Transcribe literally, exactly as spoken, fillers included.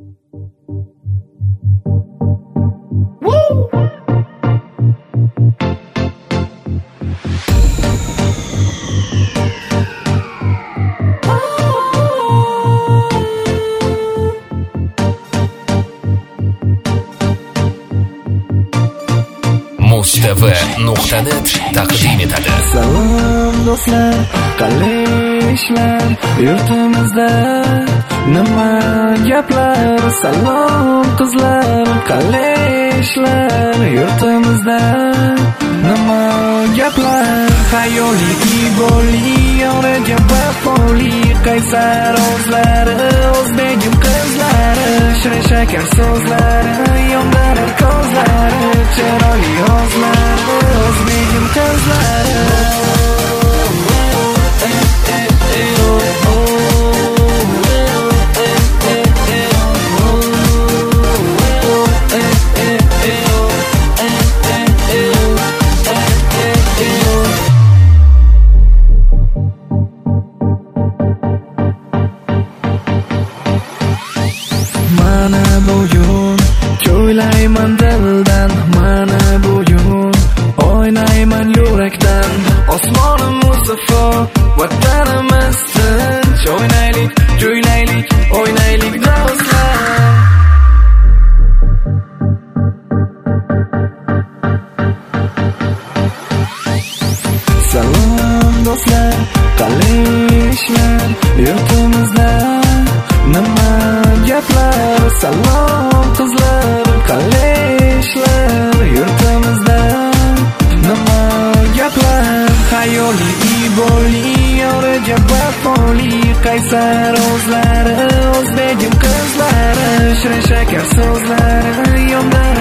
muztv nuqta net taqdim etadi. Salom do'stlar, qalay ishlar, yurtimizda nima gaplar? Salom qizlar, qalay ishlar, yurtimizda nima gaplar? Xayoli, iboli, yoraga vafoli, qaysar o'zlari, o'zbegim qizlari, shirin shakar so'zlari, yondarar ko'zlari, chiroyli o'zlari, o'zbegim qizlari. Mana bugun ko'ylayman dildan, mana bugun o'ynayman yurakdan. Osmonim musaffo, vatanimiz tinch, o'ynaylik, kuylaylik, o'ynaylik do'stlar. Salom do'stlar, qalay ishlar, yurtimizda nima gaplar? Salom qizlar, qalay ishlar, yurtimizda nima gaplar? Xayoli, iboli, yoraga vafoli, qaysar o'zlari, o'zbegim qizlari, shirin shakar so'zlari, yonda